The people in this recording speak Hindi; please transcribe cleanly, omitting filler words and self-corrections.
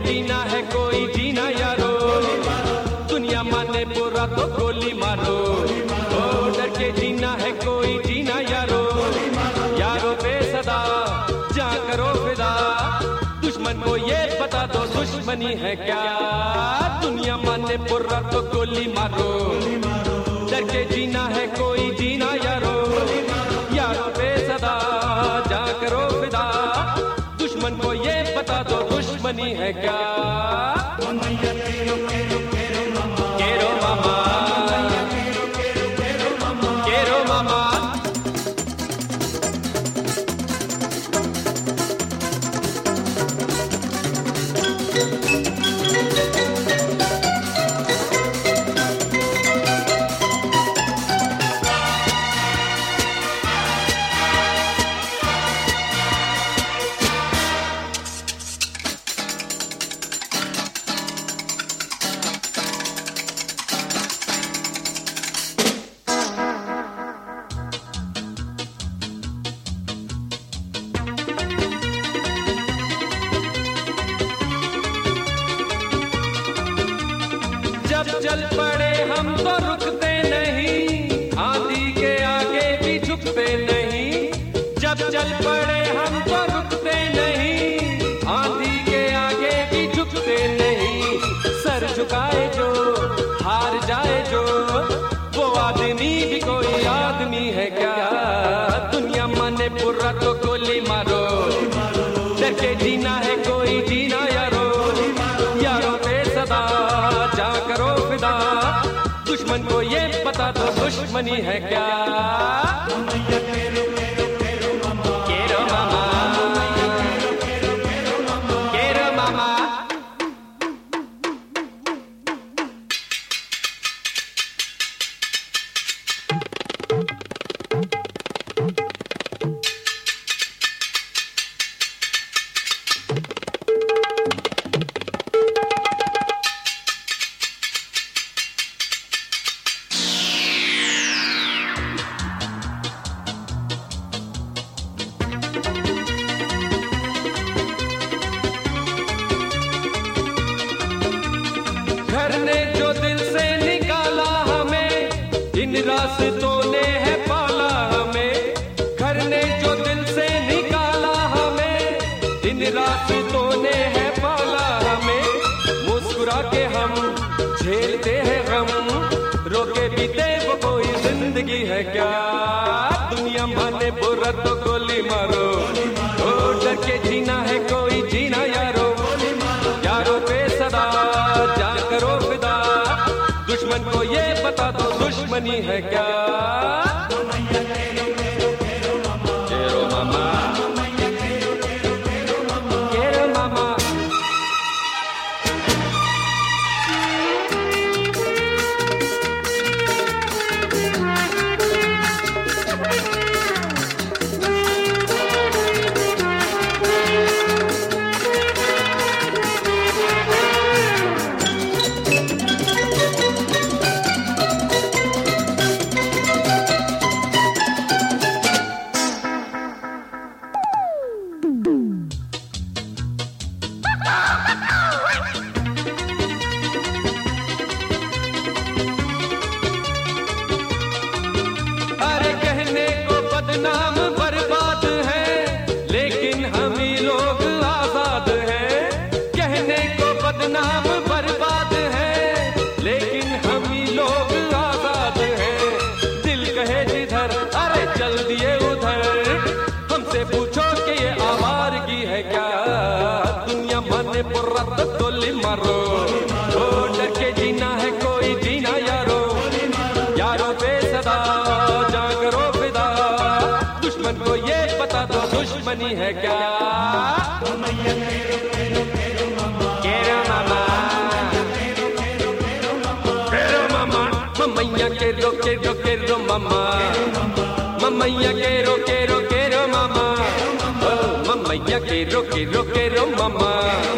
जीना है कोई जीना यारो, दुनिया माने बुरा तो गोली मारो। ओ डर के जीना है कोई जीना यारो, यारो पे सदा जा करो फिदा। दुश्मन को ये बता दो दुश्मनी है क्या, दुनिया माने बुरा तो गोली मारो। डर के जीना है कोई जीना यारो, यारो पे सदा जा करो फिदा। दुश्मन को ये बता दो दुश्मनी है क्या। केरो मामा, केरो मामा। जब चल पड़े हम तो रुकते नहीं, आंधी के आगे भी झुकते नहीं। जब चल पड़े हम तो रुकते नहीं, आंधी के आगे भी झुकते नहीं। सर झुकाए जो हार जाए जो, वो आदमी भी कोई आदमी है क्या। दुनिया माने बुरा तो गोली मारो, डर के जीना है कोई जीना यारो, यारों पे सदा जा करो फिदा। दुश्मन को ये बता दो दुश्मनी है क्या। केरो मामा, केरो मामा। घर ने जो दिल से निकाला हमें, इन रास्तों ने है पाला हमें। घर ने जो दिल से निकाला हमें, इन रास्तों ने है पाला हमें। मुस्कुरा के हम झेलते हैं गम, रोके बीते वो कोई जिंदगी है क्या। दुनिया माने बुरा तो गोली मारो, ओ डर के जीना है कोई जीना यारो, यारों पे सदा जा करो फिदा। दुश्मन को ये बता दो दुश्मनी है क्या। केरो मामा, केरो मामा। अरे कहने को बदनाम बर्बाद है, लेकिन हम ही लोग आजाद हैं। कहने को बदनाम बर्बाद है, लेकिन हम ही लोग आजाद हैं। दिल कहे जिधर अरे चल दिए उधर, हमसे पूछो कि ये आवारगी है क्या। दुनिया माने बुरा तो गोली मारो, ओ डर के जीना है कोई जीना यारो, यारों पे सदा जा करो फिदा। दुश्मन को ये बता दो दुश्मनी है क्या। केरो मामा, केरो मामा। ममैया केरो केरो केरो मामा, ममैया केरो केरो केरो मामा, ओ ममैया केरो केरो केरो मामा।